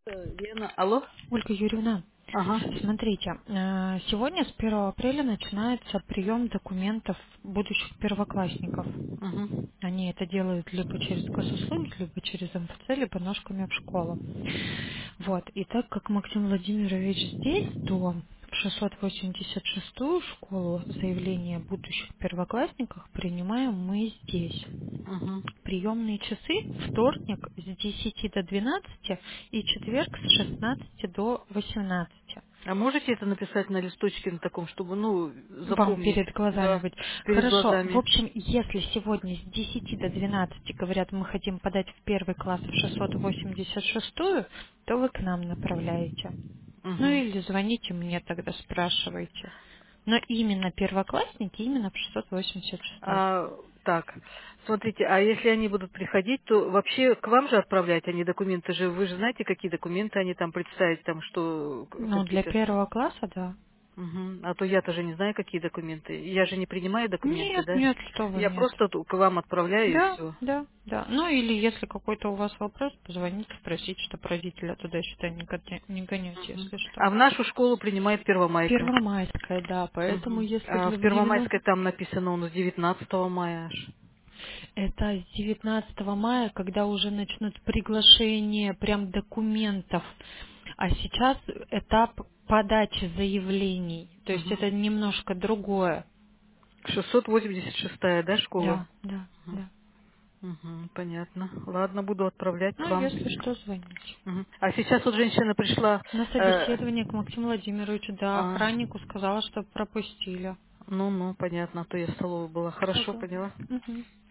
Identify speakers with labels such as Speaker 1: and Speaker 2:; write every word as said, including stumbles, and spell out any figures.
Speaker 1: Э, Лена, алло?
Speaker 2: Ольга Юрьевна,
Speaker 1: Ага.
Speaker 2: смотрите, э, сегодня с первого апреля начинается прием документов будущих первоклассников.
Speaker 1: Угу.
Speaker 2: Они это делают либо через госуслуги, либо через эм эф цэ, либо ножками в школу. Вот. И так как Максим Владимирович здесь, то в шестьсот восемьдесят шестую школу заявления о будущих первоклассниках принимаем мы здесь.
Speaker 1: Угу.
Speaker 2: Приемные часы вторник с десяти до двенадцати и четверг с шестнадцати до восемнадцати.
Speaker 1: А можете это написать на листочке на таком, чтобы, ну,
Speaker 2: Вам
Speaker 1: запомнить?
Speaker 2: перед глазами
Speaker 1: Да,
Speaker 2: быть.
Speaker 1: перед
Speaker 2: Хорошо. В
Speaker 1: глазами.
Speaker 2: общем, если сегодня с десяти до двенадцати говорят, мы хотим подать в первый класс в шестьсот восемьдесят шестую, то вы к нам направляете. Ну
Speaker 1: Угу.
Speaker 2: или звоните мне тогда, спрашивайте. Но именно первоклассники, именно в шестьсот восемьдесят шестой.
Speaker 1: А, так, смотрите, а если они будут приходить, то вообще к вам же отправлять они документы же, вы же знаете, какие документы они там представить, там что, к-
Speaker 2: Ну, для
Speaker 1: какие-то...
Speaker 2: первого класса, да.
Speaker 1: Мгм. А то я-то же не знаю, какие документы. Я же не принимаю документы,
Speaker 2: Нет,
Speaker 1: да?
Speaker 2: нет, что вы,
Speaker 1: Я
Speaker 2: нет.
Speaker 1: просто ту- к вам отправляю и
Speaker 2: Да,
Speaker 1: все.
Speaker 2: да, да. Ну или если какой-то у вас вопрос, позвоните, спросите, что родителя туда-сюда не, гоня- не гонять, если что.
Speaker 1: А в нашу школу принимает Первомайка.
Speaker 2: Первомайская, да, поэтому
Speaker 1: Мгм.
Speaker 2: если
Speaker 1: А
Speaker 2: вы
Speaker 1: в
Speaker 2: в девяносто...
Speaker 1: Первомайской там написано у нас девятнадцатого мая аж.
Speaker 2: Это с девятнадцатого мая, когда уже начнут приглашение прям документов. А сейчас этап подачи заявлений. То есть
Speaker 1: Мгм.
Speaker 2: это немножко другое.
Speaker 1: шестьсот восемьдесят шестая, да, школа?
Speaker 2: Да, да,
Speaker 1: Мгм.
Speaker 2: да.
Speaker 1: Мгм, понятно. Ладно, буду отправлять к
Speaker 2: Ну,
Speaker 1: вам.
Speaker 2: если что, звоните.
Speaker 1: Мгм. А сейчас вот женщина пришла.
Speaker 2: На
Speaker 1: э,
Speaker 2: собеседование к Максиму Владимировичу, да,
Speaker 1: а,
Speaker 2: охраннику сказала, что пропустили.
Speaker 1: ну, ну, понятно, а то я в столовой была. Хорошо,
Speaker 2: Ага.
Speaker 1: поняла.
Speaker 2: Мгм.